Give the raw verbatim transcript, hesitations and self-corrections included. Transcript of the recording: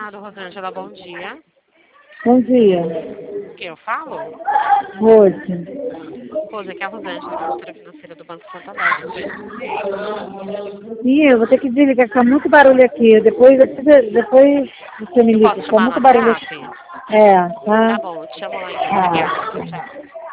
chamado, Rosângela. Bom dia. Bom dia. O que eu falo? Rose. Rose, aqui é a Rosângela, consultora financeira do Banco Santander. Tudo bem com você? Ih, eu vou ter que desligar, fica muito barulho aqui. Depois, depois, depois você me Eu liga, posso fica chamar no muito barulho WhatsApp? aqui. É, Tá tá? bom, eu te chamo lá então. Ah. Obrigada. Tchau, tchau.